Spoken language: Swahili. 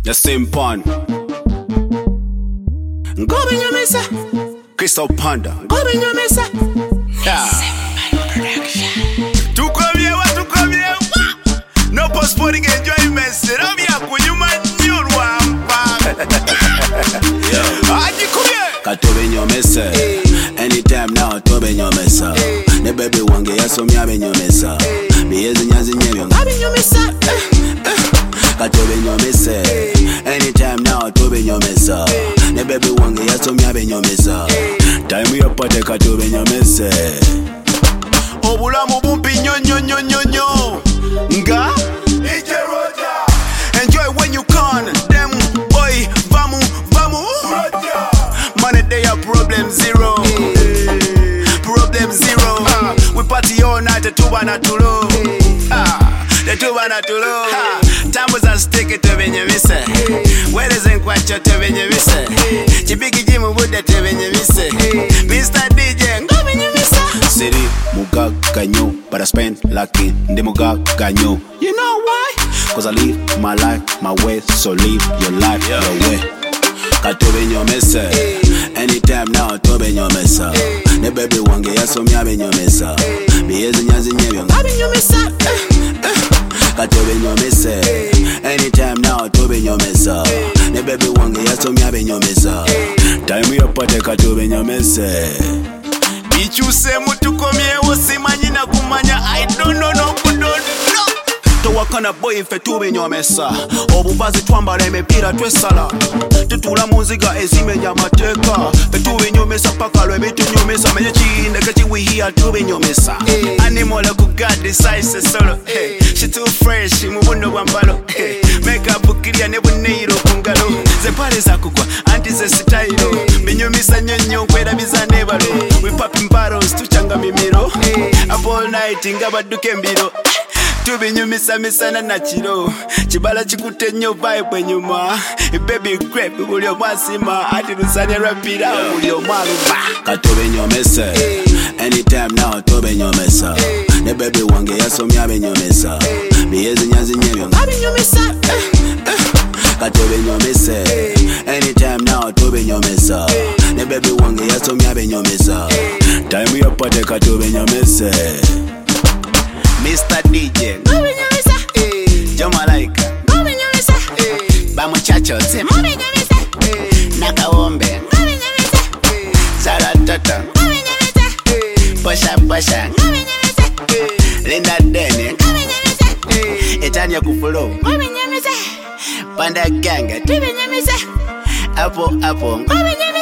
The same pun. Ngobe nyamesa Crystal Panda. Ngobe nyamesa Tukomye no postponing enjoyment. Serabia kunyuma nyurwa mpa. Aji kumye Katobe nyomesa anytime now tobe nyomesa. Ne baby wange yasomi abe nyomesa. Biyezi nyazi nyebyo Ngobe nyamesa Katobe nyomesa anytime now tobe nyomesa. Ne baby wange yasomi abe nyomesa. Time yapate katobe nyomesa. Obulamu bumpi nyo nga enjoy when you can. Them boy vamu money they are problem zero. Problem zero. We party all night tuba na tulo. The tuba na tulo. Tambo za stick to benyemisa. Where is nkwacho to benyemisa. Chibiki jimu bude to benyemisa. Mr. DJ ngobe nyemisa. City mugaganyo, but I spend lucky ndi mugaganyo. You know why? Cause I live my life my way, so live your life your way. Katobe nyomesa anytime now tobe nyomesa. Ne baby wange yasomi abe nyomesa. Biyezi nyazi nyebyo Ngobe nyamesa Katobe nyomesa anytime now tobe nyomesa. Ne baby wange yasomi abe nyomesa. Time yapate katobe nyomesa. Bichuse mutukomyewo simanyi na kumanya. I don't know no good no. Towakana boy ife tube nyomesa. Obuvazi twambala emipira twesala. Tutula muziga ezimenya amateka. Fe tube nyomesa paka lwe bitu nyomesa. Menye chinde kechi we here tube nyomesa. Animal ku God decides solo. She too fresh mubuno bwambalo. Makeup bukirya ne buneiro kungalo. Ze pale za kugwa anti ze style. Binyomesa nyonyo kwera bizane balo. We popping bottles tuchanga mimiro. Up all night ngabaduke mbiro. Tubinyumisa misana na chiro. Chibala chikute nyo vibe enyuma. Baby grape ulio mwasima. Ati rusanya rapida ulio maruma. Katobe nyomesa anytime now tobe nyomesa. Ne baby wange yasomi abe nyomesa. Biyezi nyazi nyebyo Ngobe nyamesa Katobe nyomesa anytime now tobe nyomesa. Ne baby wange yasomi abe nyomesa. Time yapate katobe nyomesa. Mr. DJ Ngobe nyamesa Jomalaika Ngobe nyamesa Bamuchachote Ngobe nyamesa Nakawombe Ngobe nyamesa Saratata Ngobe nyamesa Pasha Ngobe nyamesa Linda Dene Ngobe nyamesa Etania Kufulo Ngobe nyamesa Panda Ganga Tube nyamesa Apo Ngobe nyamesa